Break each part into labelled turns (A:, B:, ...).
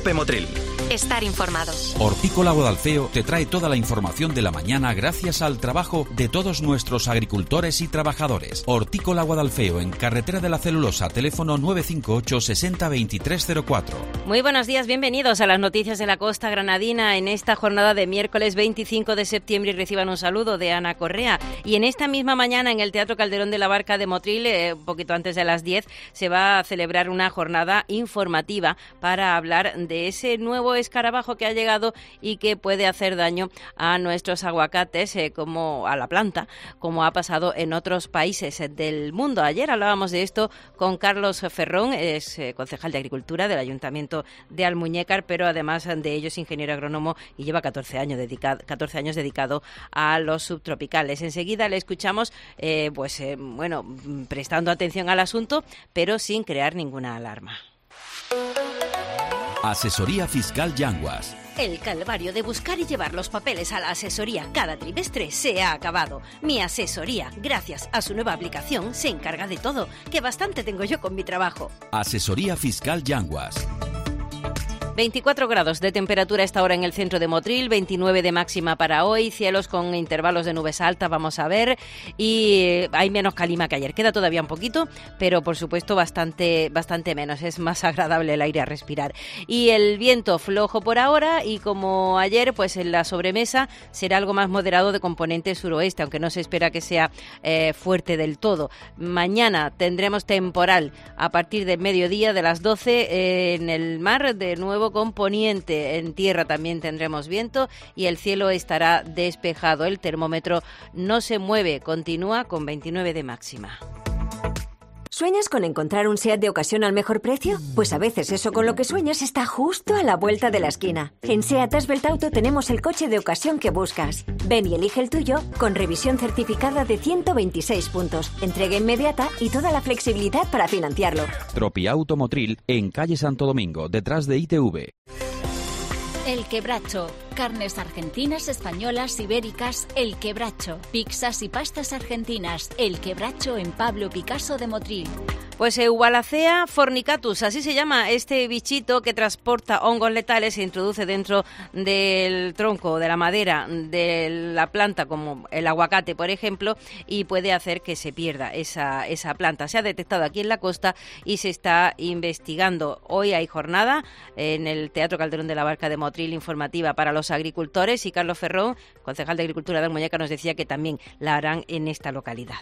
A: COPE Motril.
B: Estar informados.
C: Hortícola Guadalfeo te trae toda la información de la mañana gracias al trabajo de todos nuestros agricultores y trabajadores. Hortícola Guadalfeo, en Carretera de la Celulosa, teléfono 958 60 2304.
D: Muy buenos días, bienvenidos a las noticias de la costa granadina en esta jornada de miércoles 25 de septiembre y reciban un saludo de Ana Correa. Y en esta misma mañana en el Teatro Calderón de la Barca de Motril, un poquito antes de las 10, se va a celebrar una jornada informativa para hablar de ese nuevo escarabajo que ha llegado y que puede hacer daño a nuestros aguacates, como a la planta, como ha pasado en otros países del mundo. Ayer hablábamos de esto con Carlos Ferrón, es concejal de Agricultura del Ayuntamiento de Almuñécar, pero además de ello es ingeniero agrónomo y lleva 14 años dedicado a los subtropicales. Enseguida le escuchamos, prestando atención al asunto, pero sin crear ninguna alarma.
C: Asesoría Fiscal Yanguas.
B: El calvario de buscar y llevar los papeles a la asesoría cada trimestre se ha acabado. Mi asesoría, gracias a su nueva aplicación, se encarga de todo, que bastante tengo yo con mi trabajo.
C: Asesoría Fiscal Yanguas.
D: 24 grados de temperatura a esta hora en el centro de Motril, 29 de máxima para hoy, cielos con intervalos de nubes altas, vamos a ver, y hay menos calima que ayer. Queda todavía un poquito, pero por supuesto bastante menos, es más agradable el aire a respirar. Y el viento flojo por ahora, y como ayer, pues en la sobremesa será algo más moderado de componente suroeste, aunque no se espera que sea fuerte del todo. Mañana tendremos temporal a partir del mediodía de las 12 en el mar, de nuevo con poniente. En tierra también tendremos viento y el cielo estará despejado. El termómetro no se mueve, continúa con 29 de máxima.
E: ¿Sueñas con encontrar un SEAT de ocasión al mejor precio? Pues a veces eso con lo que sueñas está justo a la vuelta de la esquina. En SEAT Asbelt Auto tenemos el coche de ocasión que buscas. Ven y elige el tuyo con revisión certificada de 126 puntos, entrega inmediata y toda la flexibilidad para financiarlo.
C: Tropiauto Motril, en calle Santo Domingo, detrás de ITV.
F: El Quebracho. Carnes argentinas, españolas, ibéricas. El Quebracho. Pizzas y pastas argentinas. El Quebracho en Pablo Picasso de Motril.
D: Pues Eualacea fornicatus, así se llama este bichito que transporta hongos letales, se introduce dentro del tronco, de la madera, de la planta, como el aguacate, por ejemplo, y puede hacer que se pierda esa planta. Se ha detectado aquí en la costa y se está investigando. Hoy hay jornada en el Teatro Calderón de la Barca de Motril informativa para los agricultores, y Carlos Ferrón, concejal de Agricultura de Almuñécar, nos decía que también la harán en esta localidad.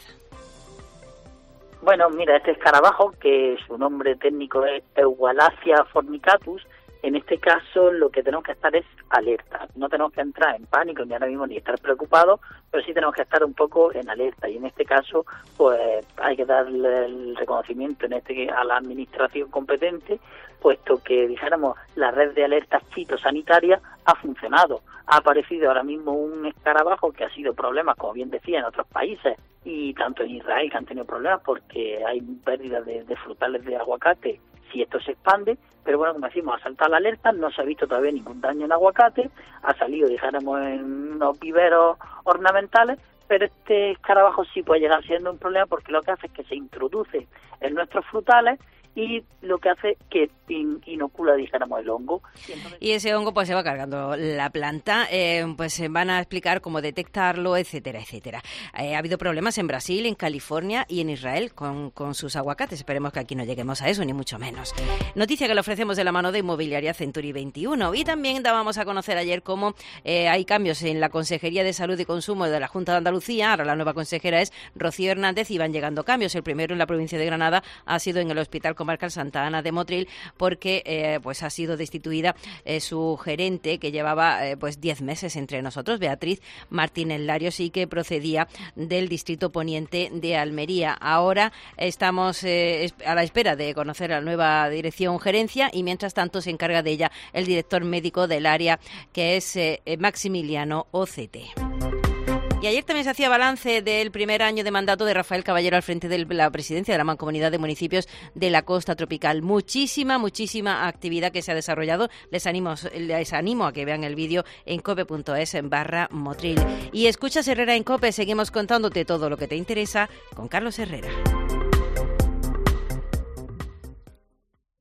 G: Bueno, mira, este escarabajo, que su nombre técnico es Eualacea fornicatus, en este caso lo que tenemos que estar es alerta. No tenemos que entrar en pánico ni ahora mismo ni estar preocupados, pero sí tenemos que estar un poco en alerta. Y en este caso, pues hay que darle el reconocimiento a la administración competente, puesto que, dijéramos, la red de alertas fitosanitarias ha funcionado. Ha aparecido ahora mismo un escarabajo que ha sido problemas, como bien decía, en otros países, y tanto en Israel, que han tenido problemas porque hay pérdida de frutales de aguacate si esto se expande. Pero bueno, como decimos, ha saltado la alerta, no se ha visto todavía ningún daño en aguacate, ha salido, dijéramos, en unos viveros ornamentales, pero este escarabajo sí puede llegar siendo un problema porque lo que hace es que se introduce en nuestros frutales y lo que hace que inocula, dijéramos, el hongo.
D: Y ese hongo pues se va cargando la planta, pues van a explicar cómo detectarlo, etcétera, etcétera. Ha habido problemas en Brasil, en California y en Israel con sus aguacates. Esperemos que aquí no lleguemos a eso, ni mucho menos. Noticia que le ofrecemos de la mano de Inmobiliaria Century 21. Y también dábamos a conocer ayer cómo hay cambios en la Consejería de Salud y Consumo de la Junta de Andalucía. Ahora la nueva consejera es Rocío Hernández y van llegando cambios. El primero en la provincia de Granada ha sido en el Hospital Comarcal Santa Ana de Motril, porque pues ha sido destituida su gerente, que llevaba 10 meses entre nosotros, Beatriz Martínez Larios, y que procedía del distrito poniente de Almería. Ahora estamos a la espera de conocer la nueva dirección gerencia, y mientras tanto se encarga de ella el director médico del área, que es Maximiliano Ocete. Y ayer también se hacía balance del primer año de mandato de Rafael Caballero al frente de la presidencia de la Mancomunidad de Municipios de la Costa Tropical. Muchísima actividad que se ha desarrollado. Les animo a que vean el vídeo en cope.es/Motril. Y escuchas Herrera en COPE. Seguimos contándote todo lo que te interesa con Carlos Herrera.